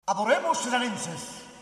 Adoremos seranenses.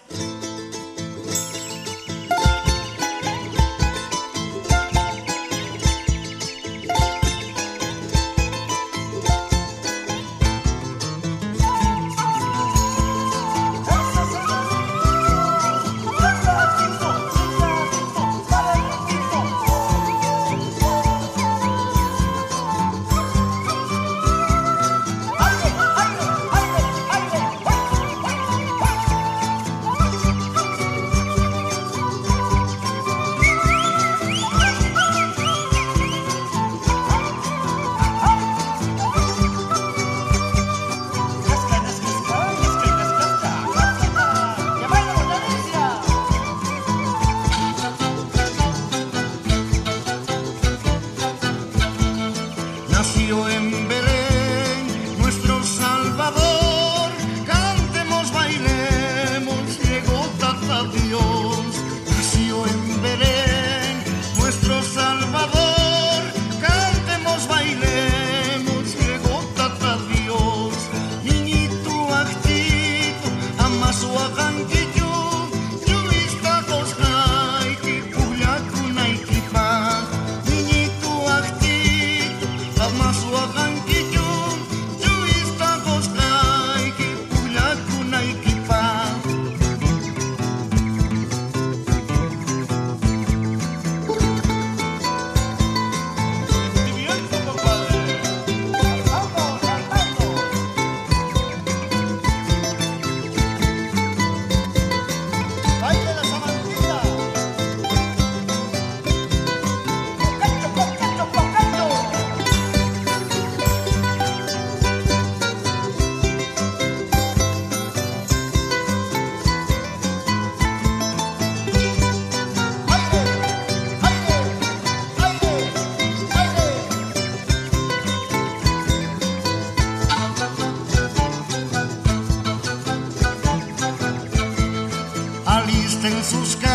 Nació en Belén nuestro Salvador, cantemos, bailemos, llegó Tata Dios. Nació en Belén nuestro Salvador, cantemos, bailemos, llegó Tata Dios. Niñito actito, amaso aganquillo, yuista coscaiki, puyakunaikipa. Niñito actito, amaso aganquillo, yuista coscaiki, puyakunaikipa. Viviendo, compadre. Vamos, cantando. Baile la samantita. Cocacho, cocacho, cocacho. Alisten sus